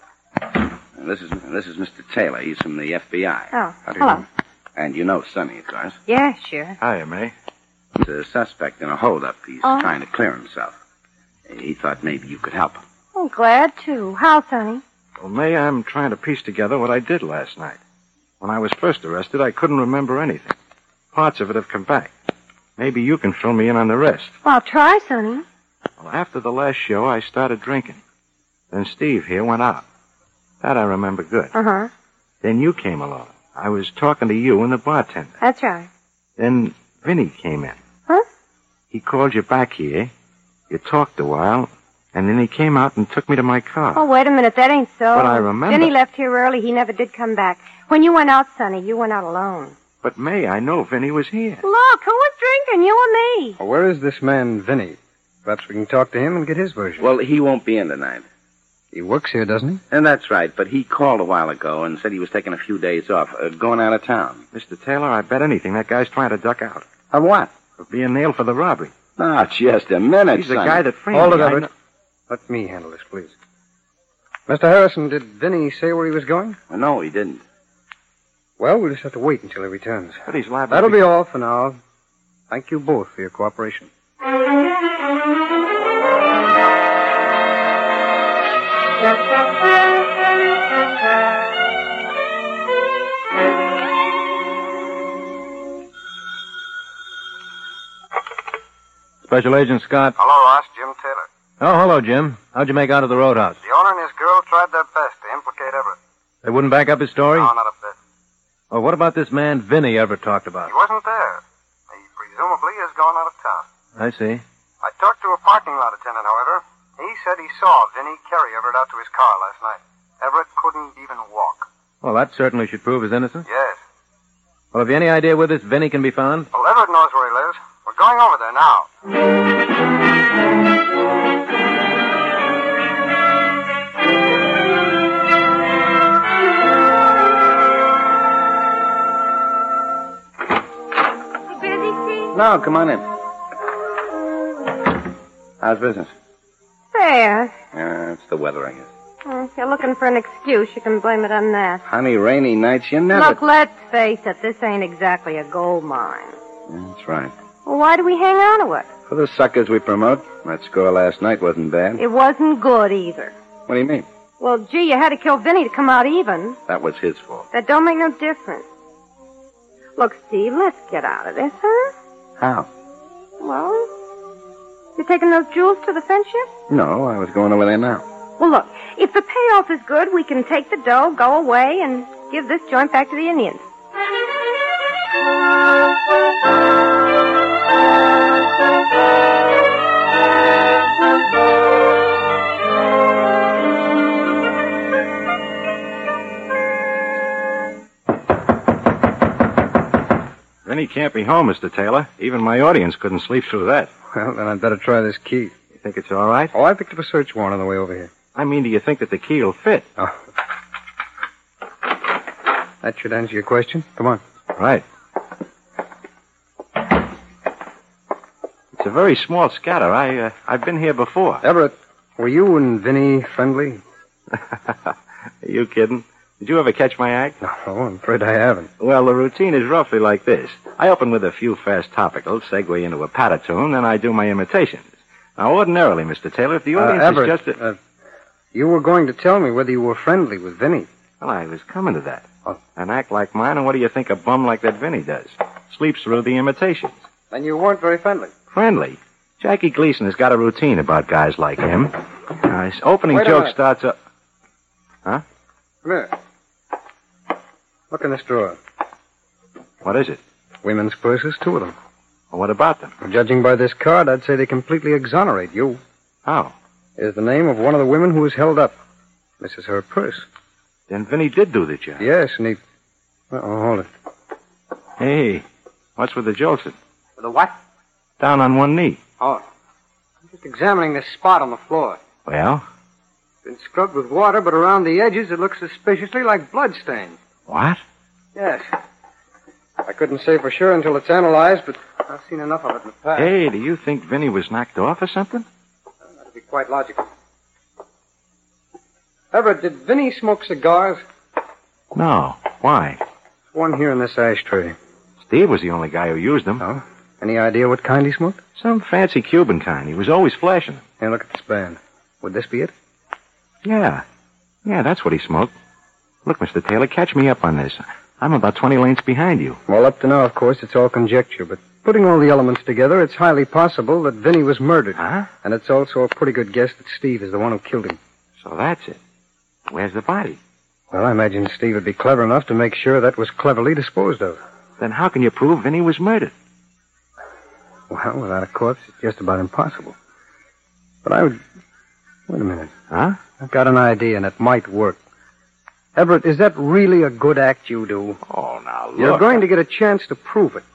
This is Mr. Taylor. He's from the FBI. Oh, hello. And you know Sonny, of course. Yeah, sure. Hiya, May. He's a suspect in a holdup. He's Oh. trying to clear himself. He thought maybe you could help him. Oh, glad to. How, Sonny? Well, May, I'm trying to piece together what I did last night. When I was first arrested, I couldn't remember anything. Parts of it have come back. Maybe you can fill me in on the rest. Well, I'll try, Sonny. Well, after the last show, I started drinking. Then Steve here went out. That I remember good. Uh-huh. Then you came along. I was talking to you and the bartender. That's right. Then Vinny came in. Huh? He called you back here. You talked a while, and then he came out and took me to my car. Oh, wait a minute. That ain't so. But I remember. Then he left here early. He never did come back. When you went out, Sonny, you went out alone. But, May, I know Vinny was here. Look, who was drinking? You or me? Well, where is this man, Vinny? Perhaps we can talk to him and get his version. Well, he won't be in tonight. He works here, doesn't he? And that's right, but he called a while ago and said he was taking a few days off, going out of town. Mr. Taylor, I bet anything that guy's trying to duck out. Of what? Of being nailed for the robbery. Ah, just a minute, He's the Sonny. guy that framed Hold me. it, I Everett. know- Let me handle this, please. Mr. Harrison, did Vinny say where he was going? No, he didn't. Well, we'll just have to wait until he returns. But he's liable That'll to be all for now. Thank you both for your cooperation. Special Agent Scott. Hello, Ross. Oh, hello, Jim. How'd you make out of the roadhouse? The owner and his girl tried their best to implicate Everett. They wouldn't back up his story? No, not a bit. Oh, what about this man Vinny Everett talked about? He wasn't there. He presumably has gone out of town. I see. I talked to a parking lot attendant, however. He said he saw Vinny carry Everett out to his car last night. Everett couldn't even walk. Well, that certainly should prove his innocence. Yes. Well, have you any idea where this Vinny can be found? Well, Everett knows where he lives. We're going over there now. No, come on in. How's business? There. It's the weather, I guess. If you're looking for an excuse, you can blame it on that. Honey, rainy nights, you never... Look, let's face it, this ain't exactly a gold mine. That's right. Well, why do we hang on to it? For the suckers we promote, that score last night wasn't bad. It wasn't good either. What do you mean? Well, gee, you had to kill Vinny to come out even. That was his fault. That don't make no difference. Look, Steve, let's get out of this, huh? How? Well, you taking those jewels to the fence ship? No, I was going over there now. Well, look, if the payoff is good, we can take the dough, go away, and give this joint back to the Indians. Vinny can't be home, Mr. Taylor. Even my audience couldn't sleep through that. Well, then I'd better try this key. You think it's all right? Oh, I picked up a search warrant on the way over here. I mean, do you think that the key will fit? Oh. That should answer your question. Come on. Right. It's a very small scatter. I've been here before. Everett, were you and Vinny friendly? Are you kidding? Did you ever catch my act? No, I'm afraid I haven't. Well, the routine is roughly like this. I open with a few fast topicals, segue into a patter tune, then I do my imitations. Now, ordinarily, Mr. Taylor, if the audience Everett, is just... you were going to tell me whether you were friendly with Vinny. Well, I was coming to that. An act like mine, and what do you think a bum like that Vinny does? Sleeps through the imitations. Then you weren't very friendly. Friendly? Jackie Gleason has got a routine about guys like him. His opening joke starts up... Huh? Come here. Look in this drawer. What is it? Women's purses, 2 of them. Well, what about them? Well, judging by this card, I'd say they completely exonerate you. How? Here's the name of one of the women who was held up. This is her purse. Then Vinny did do the job. Yes, and he... Oh, hold it. Hey, what's with the jolson? The what? Down on one knee. Oh. I'm just examining this spot on the floor. Well? It's been scrubbed with water, but around the edges it looks suspiciously like bloodstains. What? Yes. I couldn't say for sure until it's analyzed, but I've seen enough of it in the past. Hey, do you think Vinny was knocked off or something? That'd be quite logical. Everett, did Vinny smoke cigars? No. Why? One here in this ashtray. Steve was the only guy who used them. Oh? Any idea what kind he smoked? Some fancy Cuban kind. He was always flashing them. Hey, look at this band. Would this be it? Yeah. Yeah, that's what he smoked. Look, Mr. Taylor, catch me up on this. I'm about 20 lanes behind you. Well, up to now, of course, it's all conjecture, but putting all the elements together, it's highly possible that Vinny was murdered. Huh? And it's also a pretty good guess that Steve is the one who killed him. So that's it. Where's the body? Well, I imagine Steve would be clever enough to make sure that was cleverly disposed of. Then how can you prove Vinny was murdered? Well, without a corpse, it's just about impossible. But I would... Wait a minute. Huh? I've got an idea, and it might work. Everett, is that really a good act you do? Oh, now look. You're going to get a chance to prove it.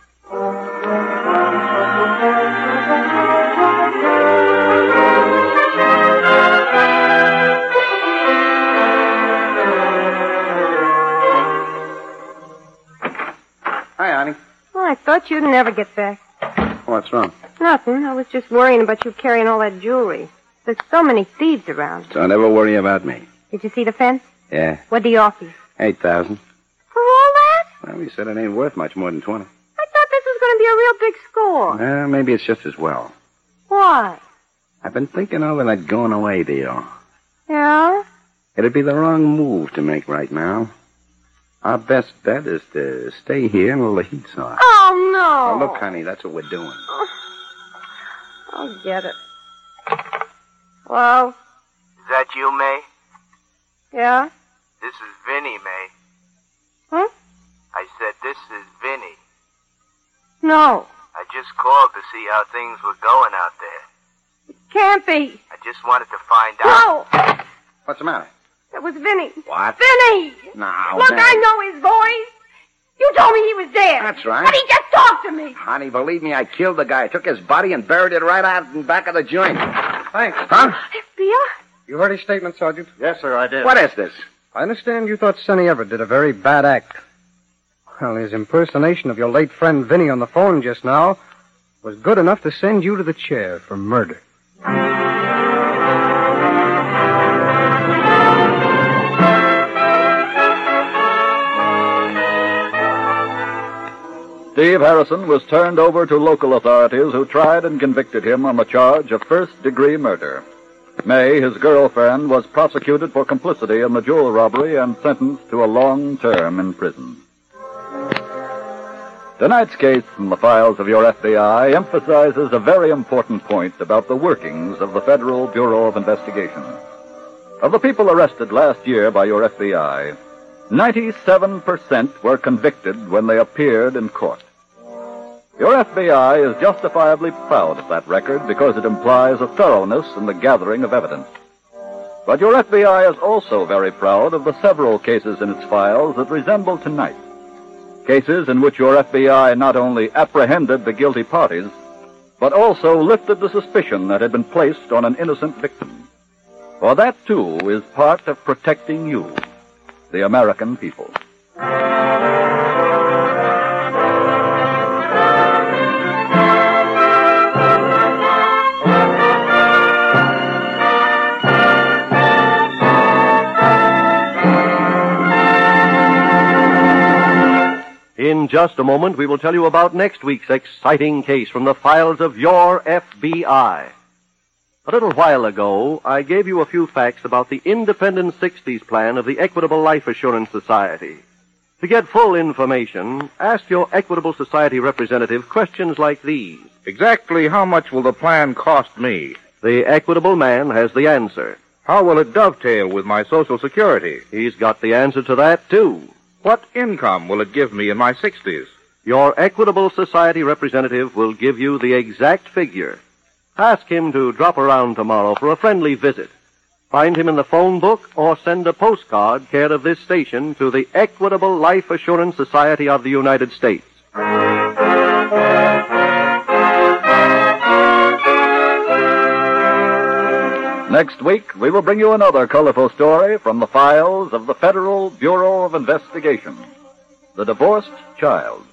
Hi, honey. Well, I thought you'd never get back. What's wrong? Nothing. I was just worrying about you carrying all that jewelry. There's so many thieves around. Don't ever worry about me. Did you see the fence? Yeah. What'd he offer you? 8,000. For all that? Well, he said it ain't worth much more than 20. I thought this was going to be a real big score. Well, maybe it's just as well. Why? I've been thinking over that going away deal. Yeah? It'd be the wrong move to make right now. Our best bet is to stay here until the heat's off. Oh, no. Now, look, honey, that's what we're doing. I'll get it. Hello? Is that you, May? Yeah? This is Vinny, May. Huh? I said this is Vinny. No. I just called to see how things were going out there. Can't be. I just wanted to find out. No! What's the matter? That was Vinny. What? Vinny! Now, Look, May. I know his voice. You told me he was dead. That's right. But he just talked to me. Honey, believe me, I killed the guy. Took his body and buried it right out in back of the joint. Thanks. Huh? FBI? You heard his statement, Sergeant? Yes, sir, I did. What is this? I understand you thought Sonny Everett did a very bad act. Well, his impersonation of your late friend Vinny on the phone just now was good enough to send you to the chair for murder. Steve Harrison was turned over to local authorities who tried and convicted him on the charge of first-degree murder. May, his girlfriend, was prosecuted for complicity in the jewel robbery and sentenced to a long term in prison. Tonight's case from the files of your FBI emphasizes a very important point about the workings of the Federal Bureau of Investigation. Of the people arrested last year by your FBI, 97% were convicted when they appeared in court. Your FBI is justifiably proud of that record because it implies a thoroughness in the gathering of evidence. But your FBI is also very proud of the several cases in its files that resemble tonight. Cases in which your FBI not only apprehended the guilty parties, but also lifted the suspicion that had been placed on an innocent victim. For that, too, is part of protecting you, the American people. In just a moment, we will tell you about next week's exciting case from the files of your FBI. A little while ago, I gave you a few facts about the Independent 60s plan of the Equitable Life Assurance Society. To get full information, ask your Equitable Society representative questions like these. Exactly how much will the plan cost me? The Equitable man has the answer. How will it dovetail with my Social Security? He's got the answer to that, too. What income will it give me in my 60s? Your Equitable Society representative will give you the exact figure. Ask him to drop around tomorrow for a friendly visit. Find him in the phone book or send a postcard care of this station to the Equitable Life Assurance Society of the United States. Next week, we will bring you another colorful story from the files of the Federal Bureau of Investigation. The Divorced Child.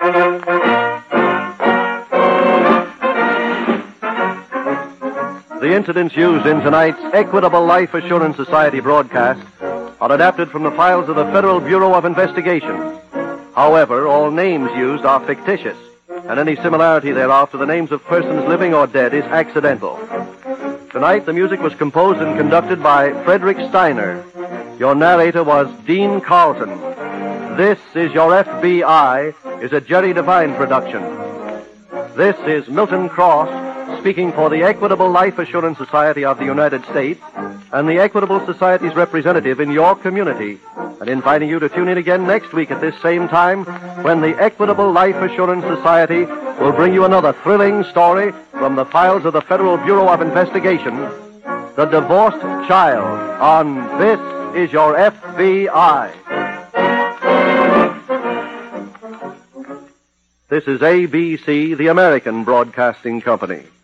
The incidents used in tonight's Equitable Life Assurance Society broadcast are adapted from the files of the Federal Bureau of Investigation. However, all names used are fictitious, and any similarity thereof to the names of persons living or dead is accidental. Tonight, the music was composed and conducted by Frederick Steiner. Your narrator was Dean Carlton. This is Your FBI is a Jerry Devine production. This is Milton Cross speaking for the Equitable Life Assurance Society of the United States and the Equitable Society's representative in your community, and inviting you to tune in again next week at this same time when the Equitable Life Assurance Society will bring you another thrilling story from the files of the Federal Bureau of Investigation, The Divorced Child, on This is Your FBI. This is ABC, the American Broadcasting Company.